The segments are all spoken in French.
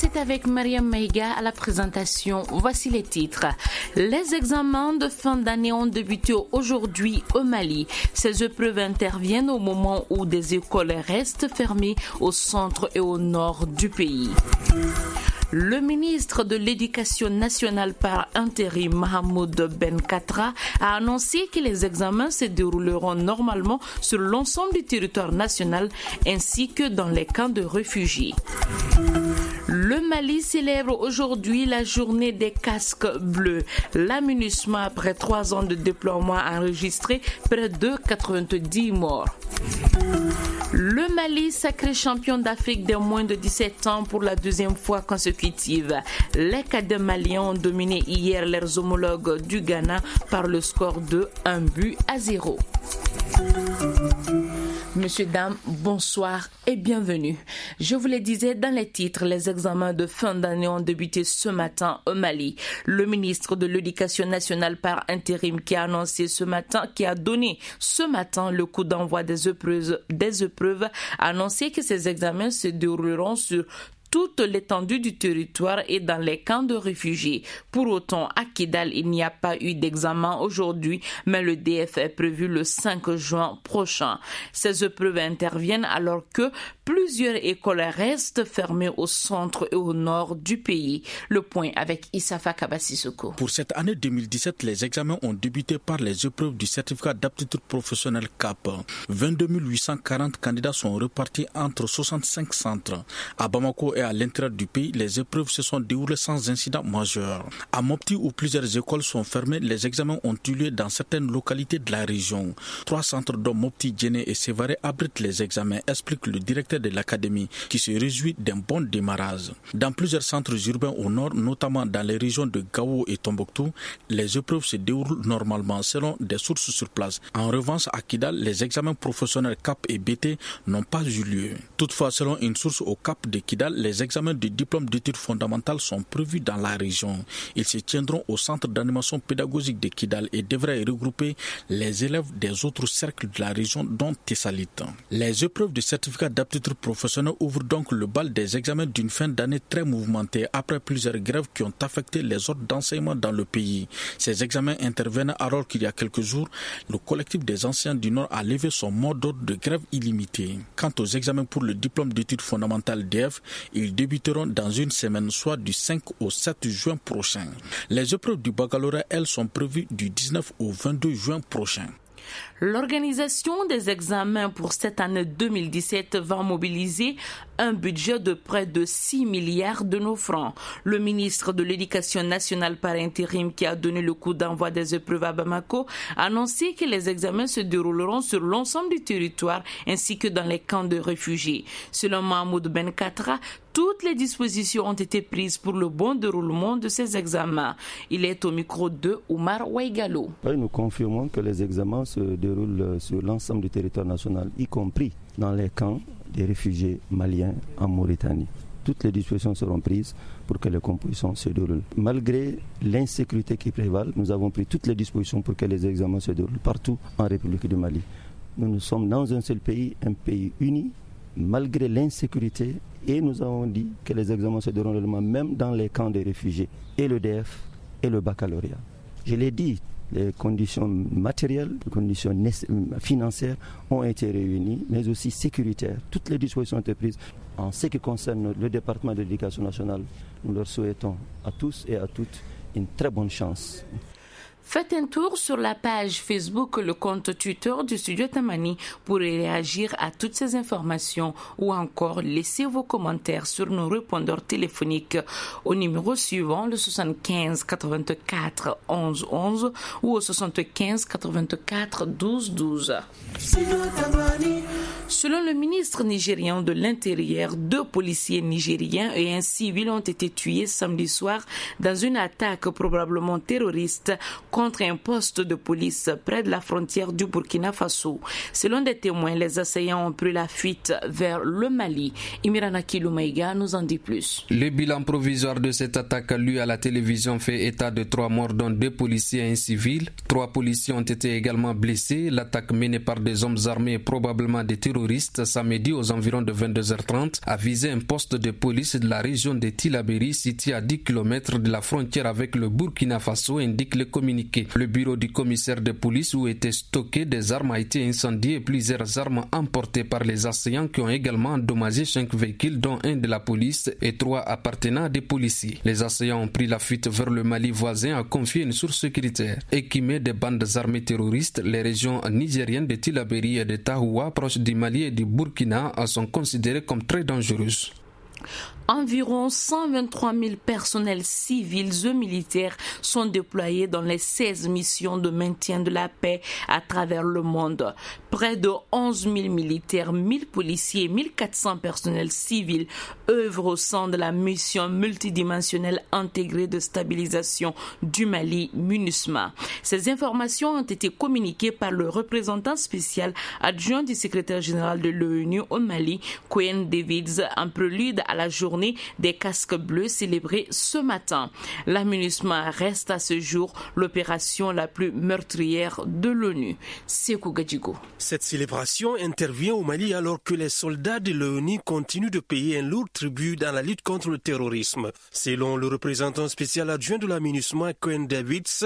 c'est avec Mariam Maïga à la présentation. Voici les titres. Les examens de fin d'année ont débuté aujourd'hui au Mali. Ces épreuves interviennent au moment où des écoles restent fermées au centre et au nord du pays. Le ministre de l'Éducation nationale par intérim, Mahmoud Ben Katra, a annoncé que les examens se dérouleront normalement sur l'ensemble du territoire national ainsi que dans les camps de réfugiés. Le Mali célèbre aujourd'hui la journée des casques bleus. L'amunissement après 3 ans de déploiement a enregistré près de 90 morts. Le Mali sacré champion d'Afrique des moins de 17 ans pour la 2e fois consécutive. Les cadets maliens ont dominé hier leurs homologues du Ghana par le score de 1-0. Messieurs, dames, bonsoir et bienvenue. Je vous le disais dans les titres, les examens de fin d'année ont débuté ce matin au Mali. Le ministre de l'Éducation nationale par intérim qui a donné ce matin le coup d'envoi des épreuves, a annoncé que ces examens se dérouleront sur toute l'étendue du territoire et dans les camps de réfugiés. Pour autant, à Kidal, il n'y a pas eu d'examen aujourd'hui, mais le DF est prévu le 5 juin prochain. Ces épreuves interviennent alors que plusieurs écoles restent fermées au centre et au nord du pays. Le point avec Issafa Kabassissoko. Pour cette année 2017, les examens ont débuté par les épreuves du certificat d'aptitude professionnelle CAP. 22 840 candidats sont repartis entre 65 centres. À Bamako et à l'intérieur du pays, les épreuves se sont déroulées sans incident majeur. À Mopti, où plusieurs écoles sont fermées, les examens ont eu lieu dans certaines localités de la région. 3 centres dont Mopti, Djéné et Sévaré abritent les examens, explique le directeur de l'académie, qui se réjouit d'un bon démarrage. Dans plusieurs centres urbains au nord, notamment dans les régions de Gao et Tombouctou, les épreuves se déroulent normalement selon des sources sur place. En revanche, à Kidal, les examens professionnels CAP et BT n'ont pas eu lieu. Toutefois, selon une source au CAP de Kidal, les examens de diplôme d'études fondamentales sont prévus dans la région. Ils se tiendront au centre d'animation pédagogique de Kidal et devraient regrouper les élèves des autres cercles de la région, dont Tessalit. Les épreuves de certificat d'aptitude professionnelle ouvrent donc le bal des examens d'une fin d'année très mouvementée après plusieurs grèves qui ont affecté les ordres d'enseignement dans le pays. Ces examens interviennent alors qu'il y a quelques jours, le collectif des enseignants du Nord a levé son mot d'ordre de grève illimitée. Quant aux examens pour le diplôme d'études fondamentales DF, ils débuteront dans une semaine, soit du 5 au 7 juin prochain. Les épreuves du baccalauréat, elles, sont prévues du 19 au 22 juin prochain. L'organisation des examens pour cette année 2017 va mobiliser un budget de près de 6 milliards de nos francs. Le ministre de l'Éducation nationale par intérim qui a donné le coup d'envoi des épreuves à Bamako a annoncé que les examens se dérouleront sur l'ensemble du territoire ainsi que dans les camps de réfugiés. Selon Mahmoud Ben Katra, toutes les dispositions ont été prises pour le bon déroulement de ces examens. Il est au micro de Oumar Ouaigalo. Oui, nous confirmons que les examens se déroulent sur l'ensemble du territoire national, y compris dans les camps des réfugiés maliens en Mauritanie. Toutes les dispositions seront prises pour que les compositions se déroulent. Malgré l'insécurité qui prévale, nous avons pris toutes les dispositions pour que les examens se déroulent partout en République du Mali. Nous sommes dans un seul pays, un pays uni, malgré l'insécurité, et nous avons dit que les examens se dérouleront même dans les camps des réfugiés, et le DF et le baccalauréat. Je l'ai dit, les conditions matérielles, les conditions financières ont été réunies, mais aussi sécuritaires. Toutes les dispositions ont été prises. En ce qui concerne le département de l'éducation nationale, nous leur souhaitons à tous et à toutes une très bonne chance. Faites un tour sur la page Facebook, le compte Twitter du Studio Tamani pour réagir à toutes ces informations ou encore laissez vos commentaires sur nos répondeurs téléphoniques au numéro suivant, le 75 84 11 11 ou au 75 84 12 12. Selon le ministre nigérian de l'Intérieur, 2 policiers nigériens et un civil ont été tués samedi soir dans une attaque probablement terroriste contre un poste de police près de la frontière du Burkina Faso. Selon des témoins, les assaillants ont pris la fuite vers le Mali. Imirana Kiloumaïga nous en dit plus. Le bilan provisoire de cette attaque lu à la télévision fait état de 3 morts, dont 2 policiers et un civil. 3 policiers ont été également blessés. L'attaque menée par des hommes armés, probablement des terroristes, terroriste samedi aux environs de 22h30 a visé un poste de police de la région de Tillabéri situé à 10 km de la frontière avec le Burkina Faso, indique le communiqué. Le bureau du commissaire de police où étaient stockées des armes a été incendié et plusieurs armes emportées par les assaillants qui ont également endommagé 5 véhicules dont un de la police et 3 appartenant à des policiers. Les assaillants ont pris la fuite vers le Mali voisin, a confié une source sécuritaire. Équipés des bandes armées terroristes, les régions nigériennes de Tillabéri et de Tahoua, proches du Mali et du Burkina, sont considérées comme très dangereuses. Environ 123 000 personnels civils et militaires sont déployés dans les 16 missions de maintien de la paix à travers le monde. Près de 11 000 militaires, 1 000 policiers et 1 400 personnels civils œuvrent au sein de la mission multidimensionnelle intégrée de stabilisation du Mali, MINUSMA. Ces informations ont été communiquées par le représentant spécial adjoint du secrétaire général de l'ONU au Mali, Koen Davids, en prélude à la journée des casques bleus célébrée ce matin. La MINUSMA reste à ce jour l'opération la plus meurtrière de l'ONU. Sekou Gadjigo. Cette célébration intervient au Mali alors que les soldats de l'ONU continuent de payer un lourd tribut dans la lutte contre le terrorisme. Selon le représentant spécial adjoint de la MINUSMA, Koen Davids,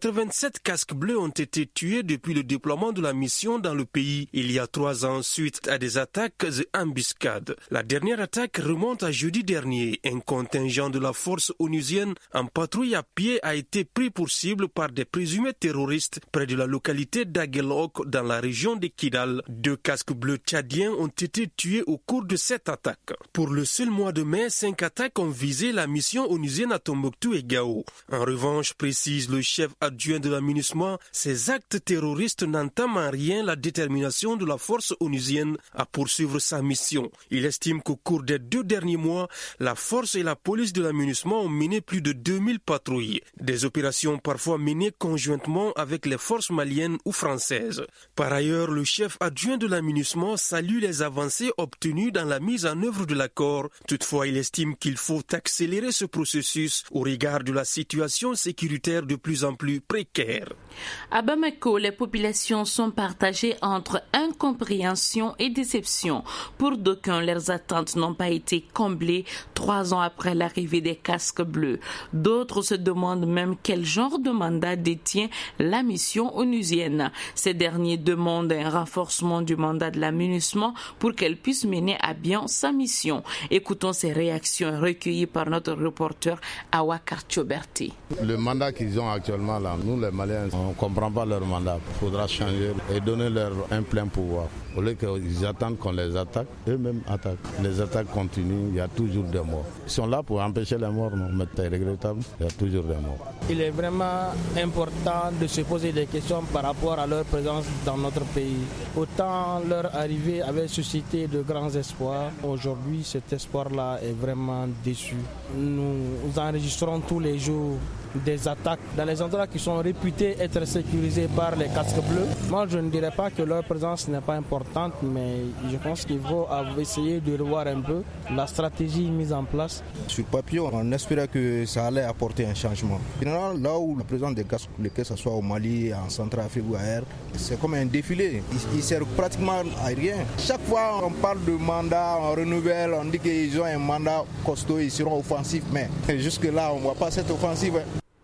87 casques bleus ont été tués depuis le déploiement de la mission dans le pays il y a 3 ans suite à des attaques et embuscades. La dernière attaque remonte à jeudi dernier. Un contingent de la force onusienne en patrouille à pied a été pris pour cible par des présumés terroristes près de la localité d'Aguelok dans la région de Kidal. 2 casques bleus tchadiens ont été tués au cours de cette attaque. Pour le seul mois de mai, 5 attaques ont visé la mission onusienne à Tombouctou et Gao. En revanche, précise le chef adjoint de la MINUSMA, ces actes terroristes n'entament en rien la détermination de la force onusienne à poursuivre sa mission. Il estime qu'au cours des 2 derniers mois, la force et la police de la MINUSMA ont mené plus de 2000 patrouilles. Des opérations parfois menées conjointement avec les forces maliennes ou françaises. Par ailleurs, le chef adjoint de la MINUSMA salue les avancées obtenues dans la mise en œuvre de l'accord. Toutefois, il estime qu'il faut accélérer ce processus au regard de la situation sécuritaire de plus en plus précaire. À Bamako, les populations sont partagées entre incompréhension et déception. Pour d'aucuns, leurs attentes n'ont pas été comblées 3 ans après l'arrivée des casques bleus. D'autres se demandent même quel genre de mandat détient la mission onusienne. Ces derniers demandent un renforcement du mandat de la MINUSMA pour qu'elle puisse mener à bien sa mission. Écoutons ces réactions recueillies par notre reporter Awa Kartioberti. Le mandat qu'ils ont actuellement là, nous les Maliens, on ne comprend pas leur mandat. Il faudra changer et donner leur un plein pouvoir. Au lieu qu'ils attendent qu'on les attaque, eux-mêmes attaquent. Les attaques continuent, il y a toujours des morts. Ils sont là pour empêcher les morts, non, mais c'est regrettable, il y a toujours des morts. Il est vraiment important de se poser des questions par rapport à leur présence dans notre pays. Autant leur arrivée avait suscité de grands espoirs, aujourd'hui cet espoir-là est vraiment déçu. Nous enregistrons tous les jours des attaques dans les endroits qui sont réputés être sécurisés par les casques bleus. Moi, je ne dirais pas que leur présence n'est pas importante, mais je pense qu'il faut essayer de revoir un peu la stratégie mise en place. Sur papier, on espérait que ça allait apporter un changement. Finalement, là où la présence des casques bleus, que ce soit au Mali, en Centrafrique ou ailleurs, c'est comme un défilé. Il ne sert pratiquement à rien. Chaque fois, on parle de mandat, on renouvelle, on dit qu'ils ont un mandat costaud, ils seront offensifs, mais jusque-là, on ne voit pas cette offensive.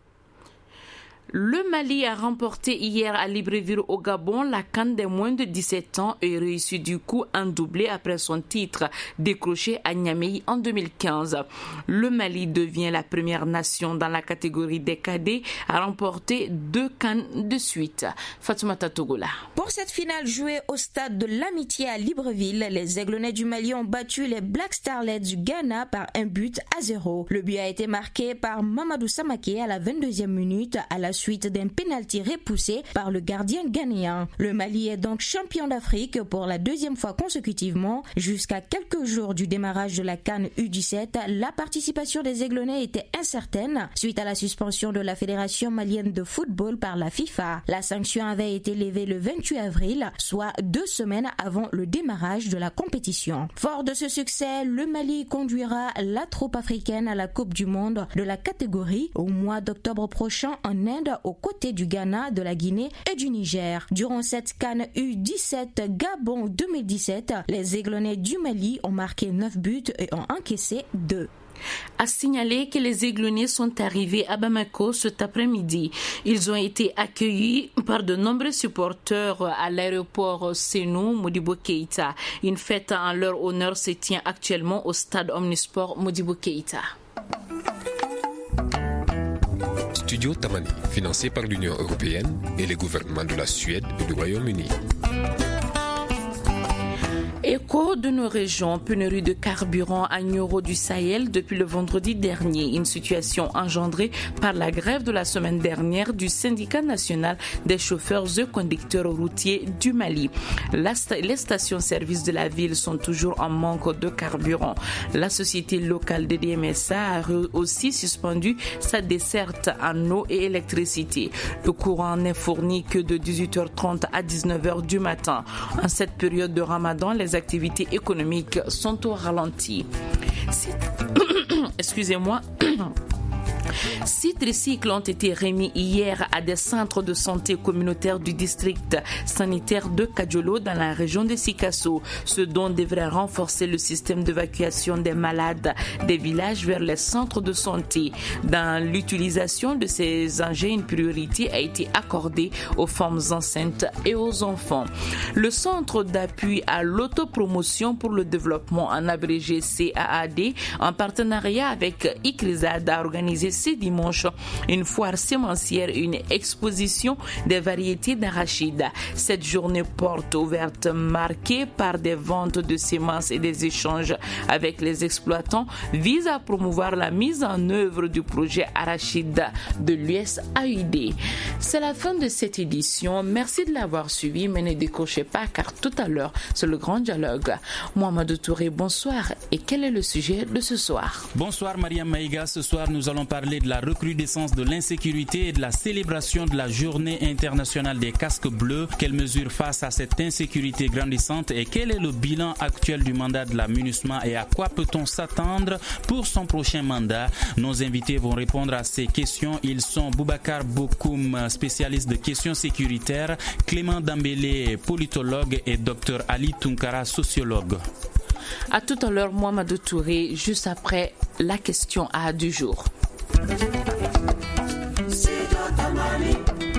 Le Mali a remporté hier à Libreville au Gabon la CAN des moins de 17 ans et réussi du coup un doublé après son titre décroché à Niamey en 2015. Le Mali devient la première nation dans la catégorie des cadets à remporter 2 CAN de suite. Fatoumata Togola. Pour cette finale jouée au stade de l'Amitié à Libreville, les Aiglonnais du Mali ont battu les Black Starlets du Ghana par 1-0. Le but a été marqué par Mamadou Samaké à la 22e minute à la suite d'un pénalty repoussé par le gardien ghanéen. Le Mali est donc champion d'Afrique pour la 2e fois consécutivement. Jusqu'à quelques jours du démarrage de la CAN U17, la participation des Aiglonnais était incertaine suite à la suspension de la Fédération malienne de football par la FIFA. La sanction avait été levée le 28 avril, soit 2 semaines avant le démarrage de la compétition. Fort de ce succès, le Mali conduira la troupe africaine à la Coupe du Monde de la catégorie au mois d'octobre prochain en Inde monde aux côtés du Ghana, de la Guinée et du Niger. Durant cette CAN U17 Gabon 2017, les Aiglonnais du Mali ont marqué 9 buts et ont encaissé 2. A signaler que les Aiglonnais sont arrivés à Bamako cet après-midi. Ils ont été accueillis par de nombreux supporters à l'aéroport Sénou Modibo Keïta. Une fête en leur honneur se tient actuellement au stade Omnisport Modibo Keïta. Studio Tamani, financé par l'Union européenne et les gouvernements de la Suède et du Royaume-Uni. Écho de nos régions, pénurie de carburant à Nioro du Sahel depuis le vendredi dernier. Une situation engendrée par la grève de la semaine dernière du syndicat national des chauffeurs et conducteurs routiers du Mali. Les stations-service de la ville sont toujours en manque de carburant. La société locale de DMSA a aussi suspendu sa desserte en eau et électricité. Le courant n'est fourni que de 18h30 à 19h du matin. En cette période de Ramadan, les activités économiques sont au ralenti. Excusez-moi. 6 tricycles ont été remis hier à des centres de santé communautaires du district sanitaire de Kadjolo dans la région de Sikasso, ce dont devrait renforcer le système d'évacuation des malades des villages vers les centres de santé. Dans l'utilisation de ces engins, une priorité a été accordée aux femmes enceintes et aux enfants. Le centre d'appui à l'autopromotion pour le développement, en abrégé CAAD, en partenariat avec ICRISAD, a organisé ce dimanche une foire sémencière et une exposition des variétés d'arachides. Cette journée porte ouverte marquée par des ventes de semences et des échanges avec les exploitants vise à promouvoir la mise en œuvre du projet arachide de l'USAID. C'est la fin de cette édition. Merci de l'avoir suivi, mais ne décrochez pas car tout à l'heure c'est le grand dialogue. Mohamed Touré, bonsoir. Et quel est le sujet de ce soir? Bonsoir Mariam Maïga. Ce soir nous allons parler de la recrudescence de l'insécurité et de la célébration de la journée internationale des casques bleus. Quelles mesures face à cette insécurité grandissante et quel est le bilan actuel du mandat de la MINUSMA et à quoi peut-on s'attendre pour son prochain mandat? Nos invités vont répondre à ces questions. Ils sont Boubacar Bokoum, spécialiste de questions sécuritaires, Clément Dambélé, politologue et Dr Ali Tunkara, sociologue. À tout à l'heure, Mohamed Touré, juste après la question A du jour.